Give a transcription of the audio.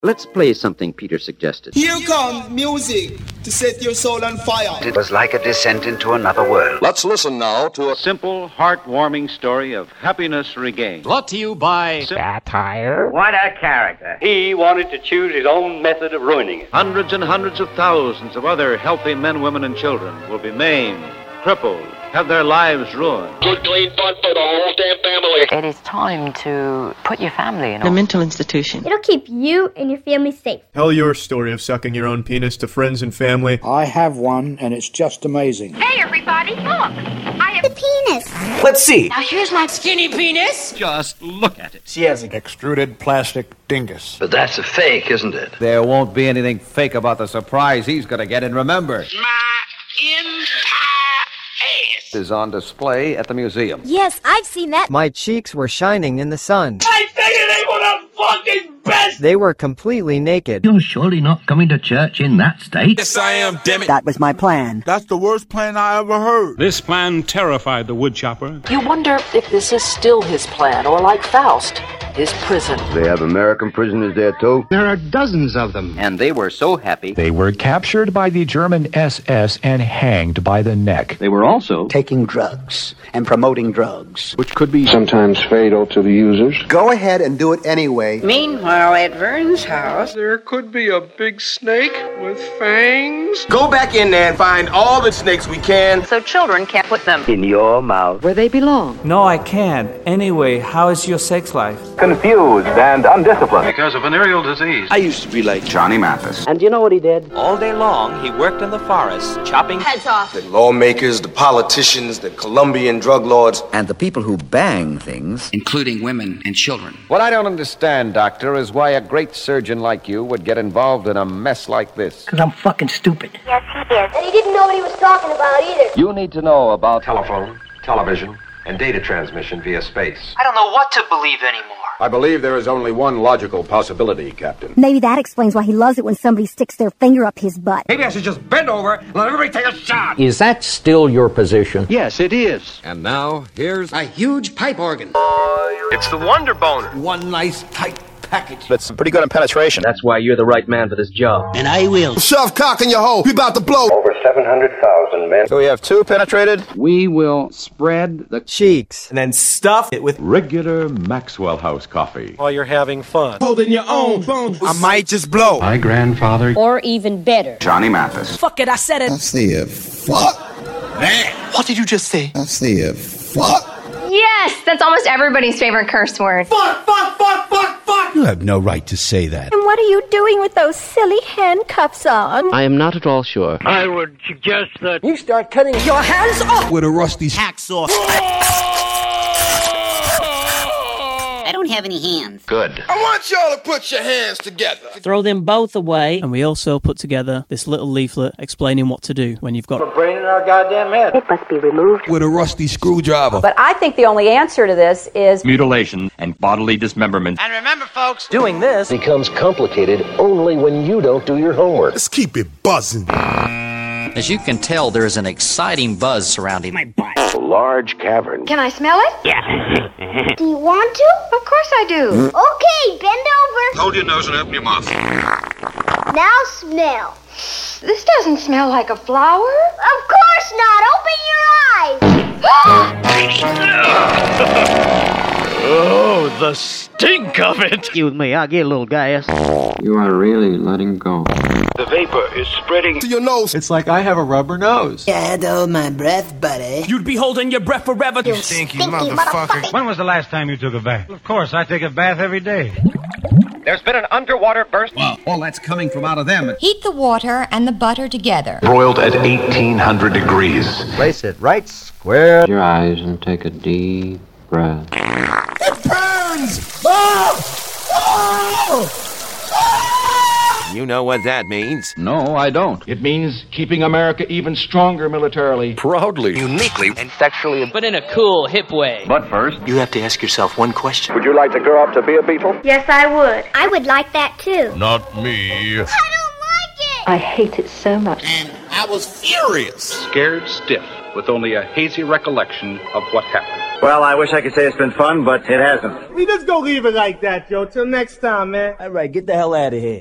Let's play something Peter suggested. Here comes music to set your soul on fire. It was like a descent into another world. Let's listen now to a simple, heartwarming story of happiness regained. Brought to you by satire. What a character. He wanted to choose his own method of ruining it. Hundreds and hundreds of thousands of other healthy men, women, and children will be maimed, crippled, have their lives ruined. Good, clean fun for the whole damn family. It is time to put your family in a mental institution. It'll keep you and your family safe. Tell your story of sucking your own penis to friends and family. I have one, and it's just amazing. Hey, everybody, look. I have a penis. Let's see. Now, here's my skinny penis. Just look at it. She has an extruded plastic dingus. But that's a fake, isn't it? There won't be anything fake about the surprise he's going to get. And remember, is on display at the museum. Yes, I've seen that. My cheeks were shining in the sun. I figured they were the fucking best! They were completely naked. You're surely not coming to church in that state. Yes, I am, damn it. That was my plan. That's the worst plan I ever heard. This plan terrified the woodchopper. You wonder if this is still his plan, or like Faust, his prison. They have American prisoners there, too? There are dozens of them. And they were so happy. They were captured by the German SS and hanged by the neck. They were also taking drugs and promoting drugs, which could be sometimes fatal to the users. Go ahead and do it anyway. Meanwhile, at Vern's house, there could be a big snake with fangs. Go back in there and find all the snakes we can, so children can't put them in your mouth where they belong. No, I can't. Anyway, how is your sex life? Confused and undisciplined. Because of venereal disease. I used to be like Johnny Mathis. And you know what he did? All day long, he worked in the forest, chopping heads off. The lawmakers, the politicians, the Colombian drug lords, and the people who bang things, including women and children. What I don't understand, Doctor, is why a great surgeon like you would get involved in a mess like this. Because I'm fucking stupid. Yes, he is. And he didn't know what he was talking about either. You need to know about telephone, television, and data transmission via space. I don't know what to believe anymore. I believe there is only one logical possibility, Captain. Maybe that explains why he loves it when somebody sticks their finger up his butt. Maybe I should just bend over and let everybody take a shot. Is that still your position? Yes, it is. And now, here's a huge pipe organ. It's the Wonder Boner. One nice, tight package. That's pretty good in penetration. That's why you're the right man for this job. And I will. Shove cock in your hole. We about to blow. Over 700,000 men. So we have 2 penetrated. We will spread the cheeks and then stuff it with regular Maxwell House coffee. While you're having fun. Holding your own bones. I might just blow. My grandfather. Or even better. Johnny Mathis. Fuck it, I said it. I see a fuck. Man. What did you just say? I see a fuck. Yes, that's almost everybody's favorite curse word. Fuck, fuck, fuck, fuck, fuck. You have no right to say that. And what are you doing with those silly handcuffs on? I am not at all sure. I would suggest that you start cutting your hands off with a rusty hacksaw. I don't have any hands. Good. I want y'all to put your hands together. Throw them both away. And we also put together this little leaflet explaining what to do when you've got a brain in our goddamn head. It must be removed with a rusty screwdriver. But I think the only answer to this is mutilation and bodily dismemberment. And remember, folks, doing this becomes complicated only when you don't do your homework. Let's keep it buzzing. As you can tell, there is an exciting buzz surrounding my butt. A large cavern. Can I smell it? Yeah. Do you want to? Of course I do. Okay, bend over. Hold your nose and open your mouth. Now smell. This doesn't smell like a flower. Of course not. Open your eyes. Oh, the stink of it! Excuse me, I'll get a little gas. You are really letting go. The vapor is spreading to your nose. It's like I have a rubber nose. I had to hold my breath, buddy. You'd be holding your breath forever. You stinky motherfucker. When was the last time you took a bath? Of course, I take a bath every day. There's been an underwater burst. Well, all that's coming from out of them. Heat the water and the butter together. Broiled at 1800 degrees. Place it right square. Your eyes and take a deep breath. It burns! Oh! Oh! You know what that means? No, I don't. It means keeping America even stronger militarily. Proudly. Uniquely and sexually. but in a cool, hip way. But first, You have to ask yourself one question. Would you like to grow up to be a beetle? Yes, I would. I would like that too. Not me. I don't like it. I hate it so much. And I was furious. Scared stiff, with only a hazy recollection of what happened. Well, I wish I could say it's been fun, but it hasn't. We just go leave it like that, yo. Till next time, man. All right, get the hell out of here.